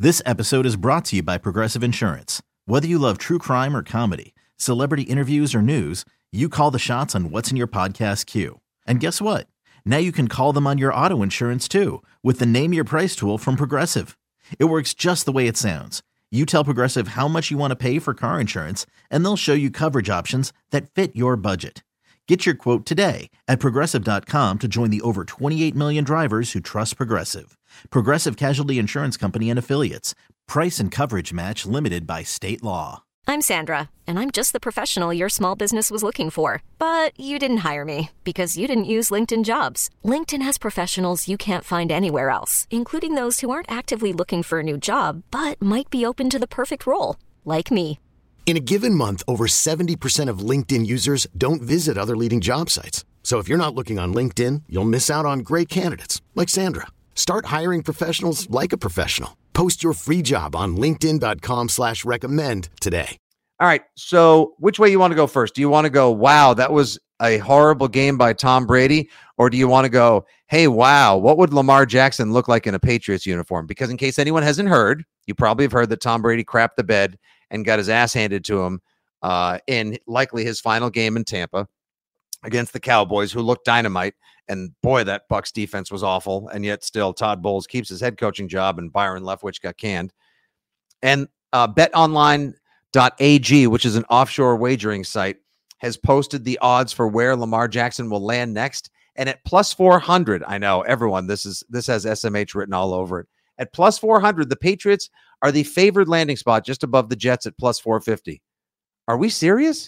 This episode is brought to you by Progressive Insurance. Whether you love true crime or comedy, celebrity interviews or news, you call the shots on what's in your podcast queue. And guess what? Now you can call them on your auto insurance too with the Name Your Price tool from Progressive. It works just the way it sounds. You tell Progressive how much you want to pay for car insurance, and they'll show you coverage options that fit your budget. Get your quote today at Progressive.com to join the over 28 million drivers who trust Progressive. Progressive Casualty Insurance Company and Affiliates. Price and coverage match limited by state law. I'm Sandra, and I'm just the professional your small business was looking for. But you didn't hire me because you didn't use LinkedIn Jobs. LinkedIn has professionals you can't find anywhere else, including those who aren't actively looking for a new job, but might be open to the perfect role, like me. In a given month, over 70% of LinkedIn users don't visit other leading job sites. So if you're not looking on LinkedIn, you'll miss out on great candidates like Sandra. Start hiring professionals like a professional. Post your free job on linkedin.com/recommend today. All right. So which way you want to go first? Do you want to go, wow, that was a horrible game by Tom Brady? Or do you want to go, hey, wow, what would Lamar Jackson look like in a Patriots uniform? Because in case anyone hasn't heard, you probably have heard that Tom Brady crapped the bed and got his ass handed to him in likely his final game in Tampa against the Cowboys, who looked dynamite. And boy, that Bucs defense was awful. And yet still Todd Bowles keeps his head coaching job and Byron Leftwich got canned. And betonline.ag, which is an offshore wagering site, has posted the odds for where Lamar Jackson will land next. And at plus 400, I know everyone, this has SMH written all over it. At plus 400, the Patriots are the favored landing spot just above the Jets at plus 450. Are we serious?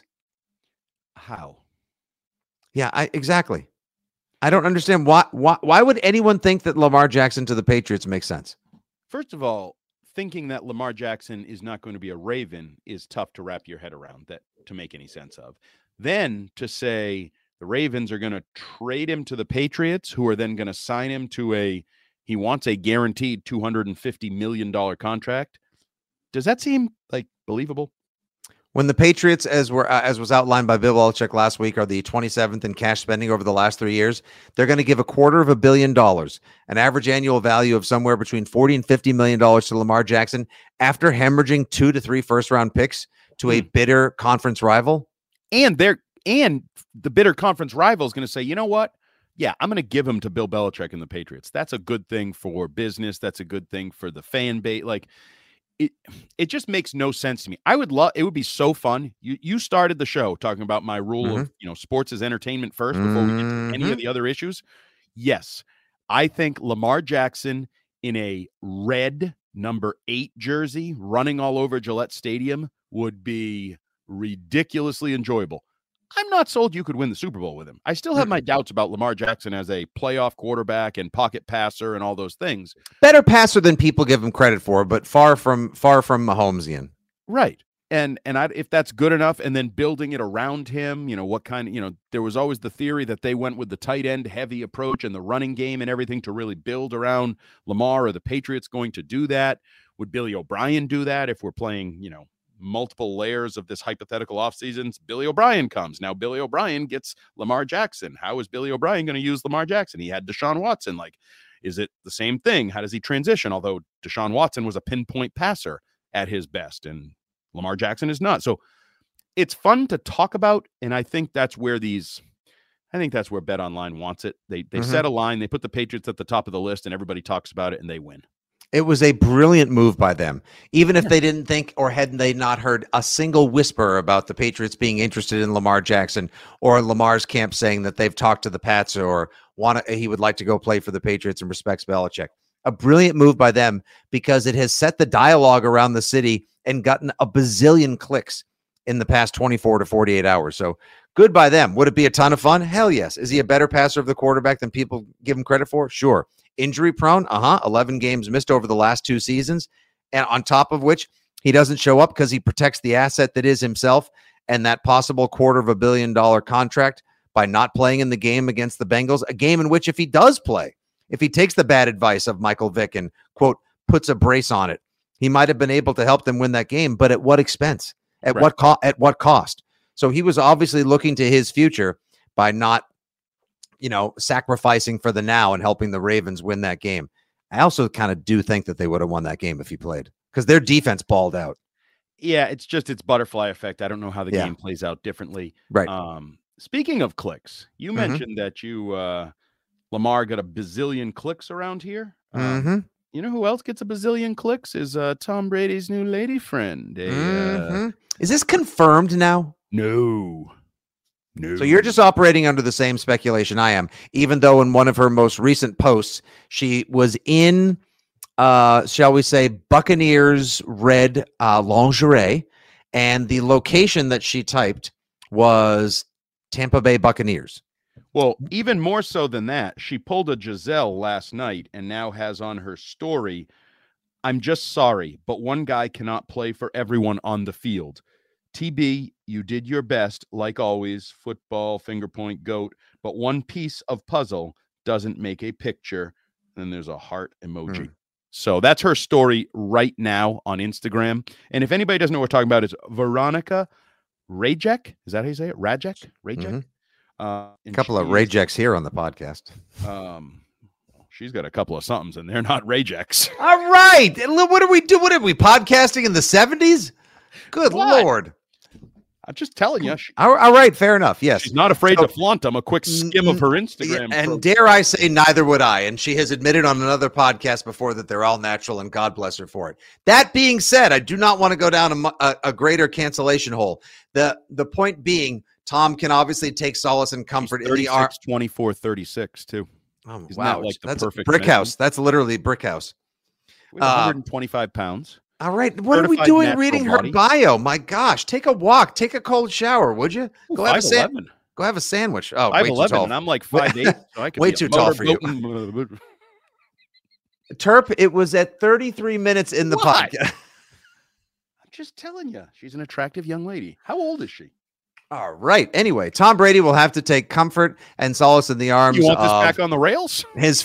How? Yeah, exactly. I don't understand why would anyone think that Lamar Jackson to the Patriots makes sense? First of all, thinking that Lamar Jackson is not going to be a Raven is tough to wrap your head around, that to make any sense of. Then to say the Ravens are going to trade him to the Patriots, who are then going to sign him to he wants a guaranteed $250 million contract. Does that seem like believable? When the Patriots, as was outlined by Bill Belichick last week, are the 27th in cash spending over the last 3 years, they're going to give $250 million, an average annual value of somewhere between $40 and $50 million to Lamar Jackson after hemorrhaging 2 to 3 first-round picks to a bitter conference rival. And the bitter conference rival is going to say, you know what? Yeah, I'm going to give him to Bill Belichick and the Patriots. That's a good thing for business. That's a good thing for the fan base. Like, it just makes no sense to me. It would be so fun. You started the show talking about my rule of, sports is entertainment first before we get to any of the other issues. Yes, I think Lamar Jackson in a red number 8 jersey running all over Gillette Stadium would be ridiculously enjoyable. I'm not sold you could win the Super Bowl with him. I still have my doubts about Lamar Jackson as a playoff quarterback and pocket passer and all those things. Better passer than people give him credit for, but far from Mahomesian. Right. And if that's good enough, and then building it around him, what kind, there was always the theory that they went with the tight end heavy approach and the running game and everything to really build around Lamar. Are the Patriots going to do that? Would Billy O'Brien do that if we're playing, multiple layers of this hypothetical offseason? Billy O'Brien comes. Now Billy O'Brien gets Lamar Jackson. How is Billy O'Brien going to use Lamar Jackson? He had Deshaun Watson. Like, is it the same thing? How does he transition? Although Deshaun Watson was a pinpoint passer at his best, and Lamar Jackson is not. So it's fun to talk about, and I think that's where BetOnline wants it. They set a line, they put the Patriots at the top of the list, and everybody talks about it, and they win. It was a brilliant move by them, even if they didn't think or had they not heard a single whisper about the Patriots being interested in Lamar Jackson or Lamar's camp saying that they've talked to the Pats or he would like to go play for the Patriots and respects Belichick. A brilliant move by them because it has set the dialogue around the city and gotten a bazillion clicks in the past 24 to 48 hours. So good by them. Would it be a ton of fun? Hell yes. Is he a better passer of the quarterback than people give him credit for? Sure. Injury prone? 11 games missed over the last 2 seasons. And on top of which, he doesn't show up because he protects the asset that is himself and that possible $250 million contract by not playing in the game against the Bengals, a game in which if he does play, if he takes the bad advice of Michael Vick and, quote, puts a brace on it, he might have been able to help them win that game, but at what expense? At what cost? So he was obviously looking to his future by not, sacrificing for the now and helping the Ravens win that game. I also kind of do think that they would have won that game if he played because their defense balled out. Yeah, it's butterfly effect. I don't know how the game plays out differently. Right. Speaking of clicks, you mentioned that Lamar got a bazillion clicks around here. You know who else gets a bazillion clicks is Tom Brady's new lady friend. Is this confirmed now? No. So you're just operating under the same speculation I am, even though in one of her most recent posts, she was in, shall we say, Buccaneers red lingerie, and the location that she typed was Tampa Bay Buccaneers. Well, even more so than that, she pulled a Giselle last night and now has on her story, "I'm just sorry, but one guy cannot play for everyone on the field. TB, you did your best, like always, football, finger point, GOAT, but one piece of puzzle doesn't make a picture." And there's a heart emoji. So that's her story right now on Instagram. And if anybody doesn't know what we're talking about, it's Veronica Rajek. Is that how you say it? Rajek? A couple of Rajeks here on the podcast. She's got a couple of somethings, and they're not Rajeks. All right. What do we do? What are we podcasting in the 70s? Good Lord. I'm just telling you. All right. Fair enough. Yes. She's not afraid to flaunt them. A quick skim of her Instagram. And dare I say, neither would I. And she has admitted on another podcast before that they're all natural, and God bless her for it. That being said, I do not want to go down a greater cancellation hole. The point being, Tom can obviously take solace and comfort in the arm. 24-36 too. Oh, Isn't wow. that like the That's perfect a brick measurement? house. That's literally brick house. 125 pounds. All right. What are we Certified doing natural reading her body. bio? My gosh. Take a walk. Take a cold shower, would you? Ooh, Go have a 5'11". Go have a sandwich. Oh, way too 5'11", tall. and I'm like 5'8". So I could Way be a too tall for you. motorboat. Terp, it was at 33 minutes in the What? podcast. I'm just telling you, she's an attractive young lady. How old is she? All right. Anyway, Tom Brady will have to take comfort and solace in the arms You want this of back on the rails? his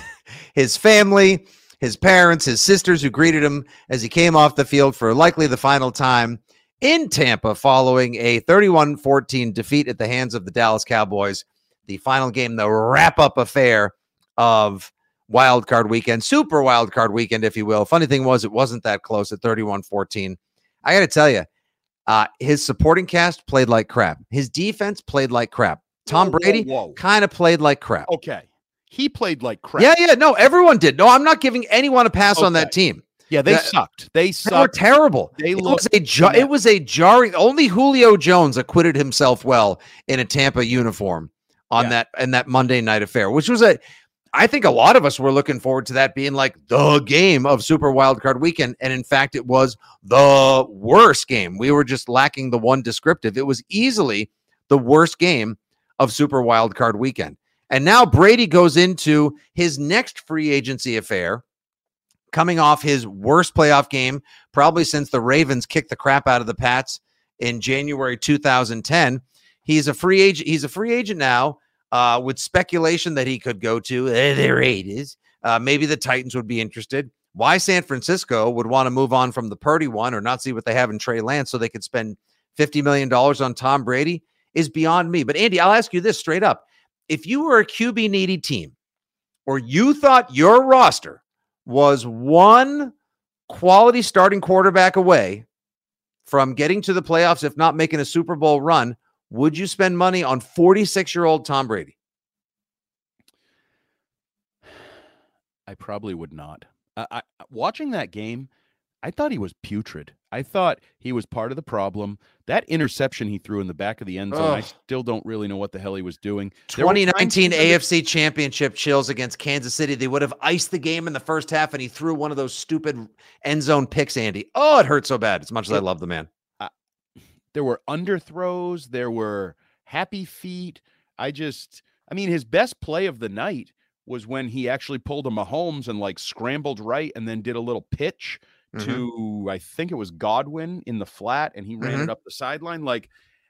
family, his parents, his sisters who greeted him as he came off the field for likely the final time in Tampa following a 31-14 defeat at the hands of the Dallas Cowboys. The final game, the wrap-up affair of Wild Card Weekend, Super Wild Card Weekend, if you will. Funny thing was, it wasn't that close at 31-14. I got to tell you, his supporting cast played like crap. His defense played like crap. Tom Brady kind of played like crap. Okay. He played like crap. Yeah. No, everyone did. No, I'm not giving anyone a pass on that team. Yeah, they sucked. They They were terrible. It was a jarring. Only Julio Jones acquitted himself well in a Tampa uniform on that Monday night affair, which was I think a lot of us were looking forward to that being like the game of Super Wild Card Weekend. And in fact, it was the worst game. We were just lacking the one descriptive. It was easily the worst game of Super Wild Card Weekend. And now Brady goes into his next free agency affair, coming off his worst playoff game, probably since the Ravens kicked the crap out of the Pats in January 2010. He's a free agent. He's a free agent now. With speculation that he could go to the Raiders. Maybe the Titans would be interested. Why San Francisco would want to move on from the Purdy one or not see what they have in Trey Lance so they could spend $50 million on Tom Brady is beyond me. But Andy, I'll ask you this straight up. If you were a QB needy team or you thought your roster was one quality starting quarterback away from getting to the playoffs, if not making a Super Bowl run, would you spend money on 46-year-old Tom Brady? I probably would not. Watching that game, I thought he was putrid. I thought he was part of the problem. That interception he threw in the back of the end zone, I still don't really know what the hell he was doing. 2019 AFC Championship chills against Kansas City. They would have iced the game in the first half, and he threw one of those stupid end zone picks, Andy. Oh, it hurt so bad, as much as I love the man. There were underthrows. There were happy feet. His best play of the night was when he actually pulled a Mahomes and like scrambled right and then did a little pitch to, I think it was Godwin in the flat, and he ran it up the sideline. Like,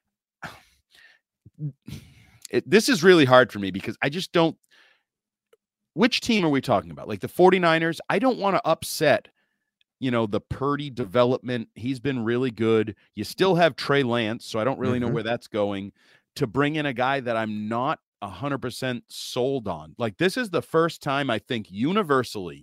this is really hard for me because I just don't. Which team are we talking about? Like the 49ers? I don't want to upset the Purdy development. He's been really good. You still have Trey Lance, so I don't really know where that's going. To bring in a guy that I'm not 100% sold on. Like, this is the first time I think universally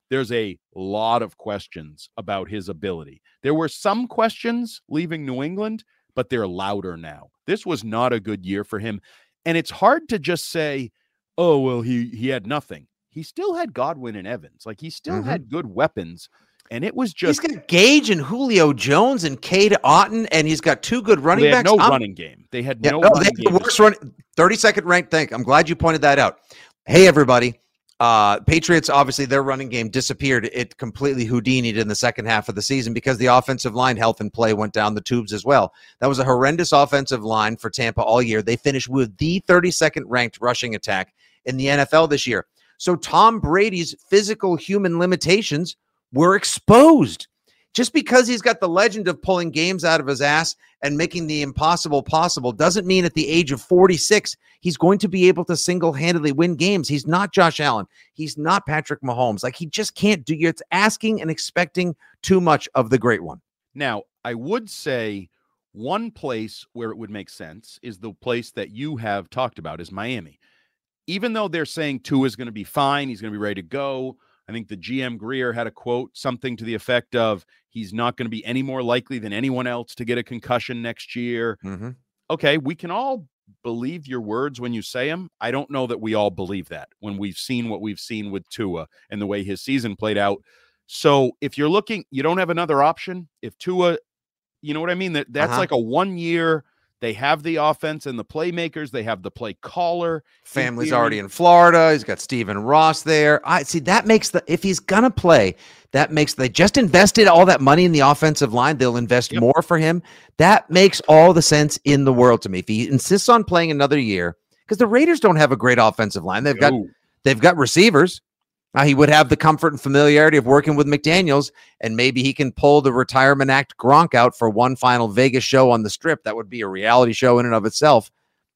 there's a lot of questions about his ability. There were some questions leaving New England, but they're louder now. This was not a good year for him. And it's hard to just say, oh, well, he had nothing. He still had Godwin and Evans. Like, he still had good weapons. And it was just... He's got Gage and Julio Jones and Cade Otton, and he's got two good running backs. They had no running game. They had no running game. The worst run, 32nd ranked thing. I'm glad you pointed that out. Hey, everybody. Patriots, obviously, their running game disappeared. It completely Houdini'd in the second half of the season because the offensive line health and play went down the tubes as well. That was a horrendous offensive line for Tampa all year. They finished with the 32nd ranked rushing attack in the NFL this year. So Tom Brady's physical human limitations were exposed. Just because he's got the legend of pulling games out of his ass and making the impossible possible doesn't mean at the age of 46 he's going to be able to single-handedly win games. He's not Josh Allen. He's not Patrick Mahomes. Like, he just can't do it. It's asking and expecting too much of the great one. Now, I would say one place where it would make sense is the place that you have talked about is Miami. Even though they're saying Tua is going to be fine, he's going to be ready to go. I think the GM Greer had a quote, something to the effect of he's not going to be any more likely than anyone else to get a concussion next year. Mm-hmm. Okay, we can all believe your words when you say them. I don't know that we all believe that when we've seen what we've seen with Tua and the way his season played out. So if you're looking, you don't have another option. If Tua, you know what I mean? That's like a 1 year. They have the offense and the playmakers. They have the play caller. Family's already in Florida. He's got Stephen Ross there. I see that makes if he's going to play, that makes they just invested all that money in the offensive line. They'll invest more for him. That makes all the sense in the world to me. If he insists on playing another year, because the Raiders don't have a great offensive line. They've got receivers. He would have the comfort and familiarity of working with McDaniels, and maybe he can pull the retirement act Gronk out for one final Vegas show on the Strip. That would be a reality show in and of itself.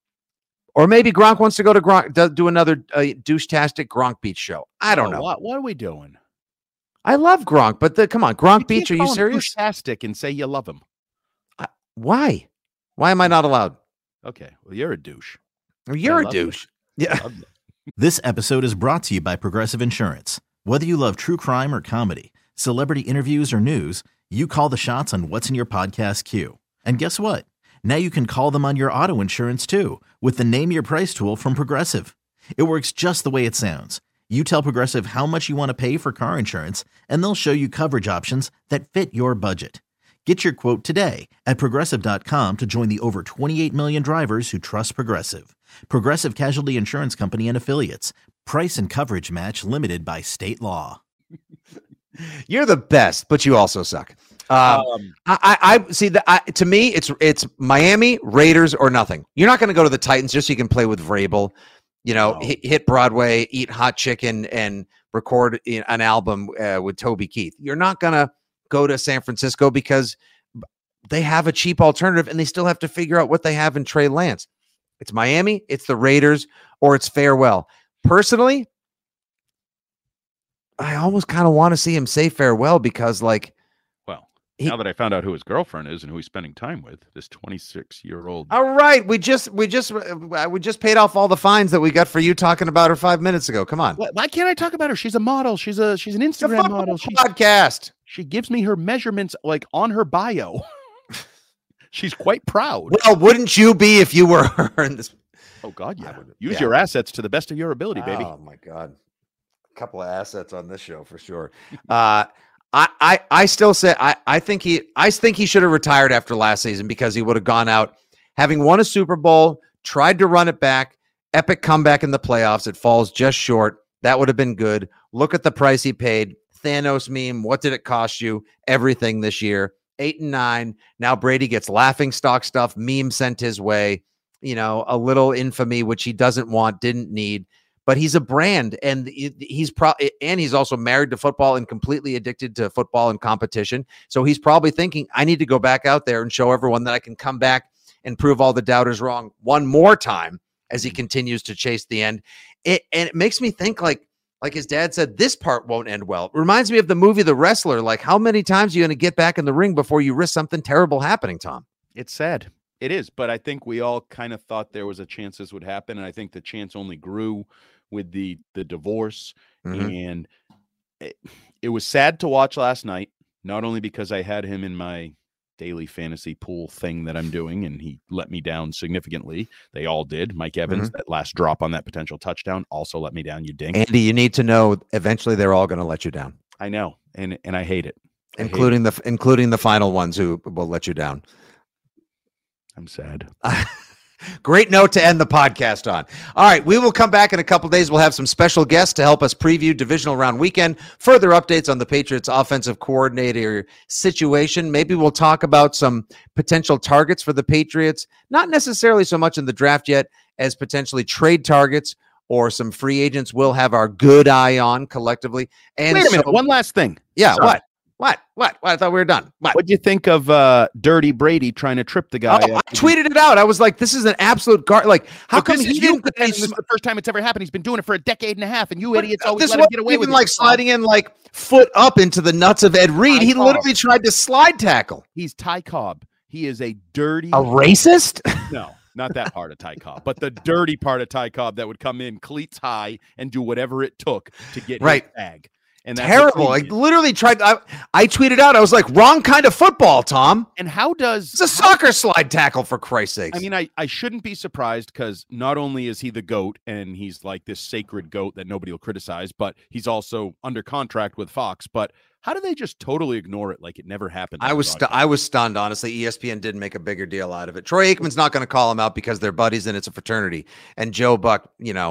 Or maybe Gronk wants to go to Gronk, do another douche-tastic Gronk Beach show. I don't know. What are we doing? I love Gronk, but come on, Gronk Beach, are you serious? Douche-tastic and say you love him. Why? Why am I not allowed? Okay, well, you're a douche. You're a douche. Yeah. This episode is brought to you by Progressive Insurance. Whether you love true crime or comedy, celebrity interviews or news, you call the shots on what's in your podcast queue. And guess what? Now you can call them on your auto insurance too with the Name Your Price tool from Progressive. It works just the way it sounds. You tell Progressive how much you want to pay for car insurance, and they'll show you coverage options that fit your budget. Get your quote today at Progressive.com to join the over 28 million drivers who trust Progressive. Progressive Casualty Insurance Company and Affiliates. Price and coverage match limited by state law. You're the best, but you also suck. I see that. To me, it's Miami, Raiders, or nothing. You're not going to go to the Titans just so you can play with Vrabel. Hit Broadway, eat hot chicken, and record an album with Toby Keith. You're not going to go to San Francisco because they have a cheap alternative and they still have to figure out what they have in Trey Lance. It's Miami, it's the Raiders, or it's farewell. Personally, I almost kind of want to see him say farewell because, now that I found out who his girlfriend is and who he's spending time with, this 26-year-old. All right, we just paid off all the fines that we got for you talking about her 5 minutes ago. Come on. Why can't I talk about her? She's a model. She's an Instagram model. Podcast. She gives me her measurements on her bio. She's quite proud. Well, wouldn't you be if you were her in this? Oh God, yeah. Use your assets to the best of your ability, baby. Oh my God, a couple of assets on this show for sure. I still say I think he should have retired after last season because he would have gone out having won a Super Bowl, tried to run it back, epic comeback in the playoffs. It falls just short. That would have been good. Look at the price he paid. Thanos meme. What did it cost you? Everything this year. 8 and 9. Now Brady gets laughing stock stuff, meme sent his way, a little infamy, which he doesn't want, didn't need, but he's a brand and he's also married to football and completely addicted to football and competition. So he's probably thinking, I need to go back out there and show everyone that I can come back and prove all the doubters wrong one more time as he continues to chase the end. And it makes me think like his dad said, this part won't end well. It reminds me of the movie The Wrestler. Like, how many times are you going to get back in the ring before you risk something terrible happening, Tom? It's sad. It is. But I think we all kind of thought there was a chance this would happen. And I think the chance only grew with the divorce. Mm-hmm. And it was sad to watch last night, not only because I had him in my daily fantasy pool thing that I'm doing, and he let me down significantly. They all did. Mike Evans, that last drop on that potential touchdown, also let me down. You dink. Andy, you need to know eventually they're all going to let you down. I know, and I hate it. Including the final ones who will let you down. I'm sad. Great note to end the podcast on. All right, we will come back in a couple days. We'll have some special guests to help us preview divisional round weekend, further updates on the Patriots offensive coordinator situation. Maybe we'll talk about some potential targets for the Patriots, not necessarily so much in the draft yet as potentially trade targets or some free agents we'll have our good eye on collectively. And wait a minute, one last thing. Yeah, Sorry. What? I thought we were done. What'd you think of Dirty Brady trying to trip the guy? I tweeted it out. I was like, this is an absolute like, how come he didn't? This is the first time it's ever happened. He's been doing it for a decade and a half, and you idiots always this let him get away with it. Like sliding in like foot up into the nuts of Ed Reed. He literally tried to slide tackle. He's Ty Cobb. He is a dirty racist. No, not that part of Ty Cobb, but the dirty part of Ty Cobb that would come in cleats high and do whatever it took to get his bag. And that's terrible. I literally tried. I tweeted out. I was like, wrong kind of football, Tom. And how does it's a soccer slide tackle, for Christ's sakes? I mean, I shouldn't be surprised because not only is he the GOAT and he's like this sacred GOAT that nobody will criticize, but he's also under contract with Fox. But how do they just totally ignore it like it never happened? I was stunned, honestly. ESPN didn't make a bigger deal out of it. Troy Aikman's not going to call him out because they're buddies and it's a fraternity. And Joe Buck,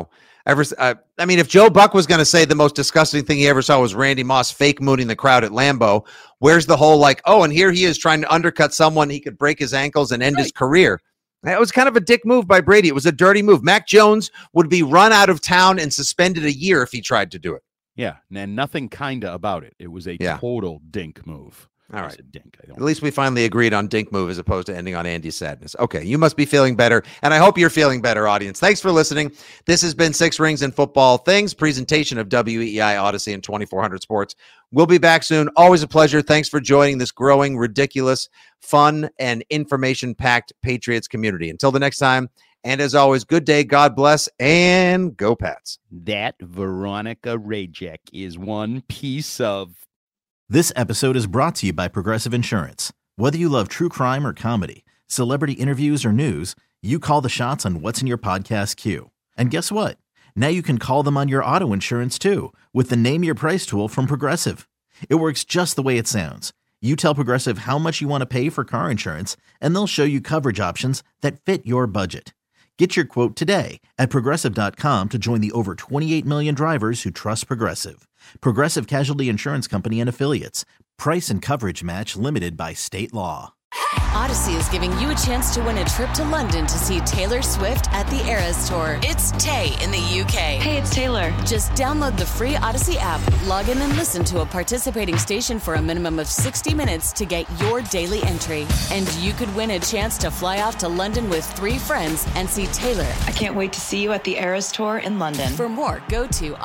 if Joe Buck was going to say the most disgusting thing he ever saw was Randy Moss fake mooning the crowd at Lambeau, where's the whole and here he is trying to undercut someone he could break his ankles and end his career. That was kind of a dick move by Brady. It was a dirty move. Mac Jones would be run out of town and suspended a year if he tried to do it. Yeah, and nothing kinda about it. It was a total dink move. All right. At least we finally agreed on dink move as opposed to ending on Andy's sadness. Okay, you must be feeling better, and I hope you're feeling better, audience. Thanks for listening. This has been Six Rings and Football Things, presentation of WEEI Odyssey and 2400 Sports. We'll be back soon. Always a pleasure. Thanks for joining this growing, ridiculous, fun, and information-packed Patriots community. Until the next time, and as always, good day, God bless, and go Pats. That Veronica Rajek is one piece of... This episode is brought to you by Progressive Insurance. Whether you love true crime or comedy, celebrity interviews or news, you call the shots on what's in your podcast queue. And guess what? Now you can call them on your auto insurance too with the Name Your Price tool from Progressive. It works just the way it sounds. You tell Progressive how much you want to pay for car insurance, and they'll show you coverage options that fit your budget. Get your quote today at Progressive.com to join the over 28 million drivers who trust Progressive. Progressive Casualty Insurance Company and Affiliates. Price and coverage match limited by state law. Odyssey is giving you a chance to win a trip to London to see Taylor Swift at the Eras Tour. It's Tay in the UK. Hey, it's Taylor. Just download the free Odyssey app, log in and listen to a participating station for a minimum of 60 minutes to get your daily entry. And you could win a chance to fly off to London with 3 friends and see Taylor. I can't wait to see you at the Eras Tour in London. For more, go to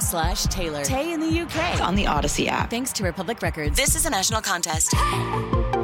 odyssey.com/Taylor. Tay in the UK. It's on the Odyssey app. Thanks to Republic Records. This is a national contest.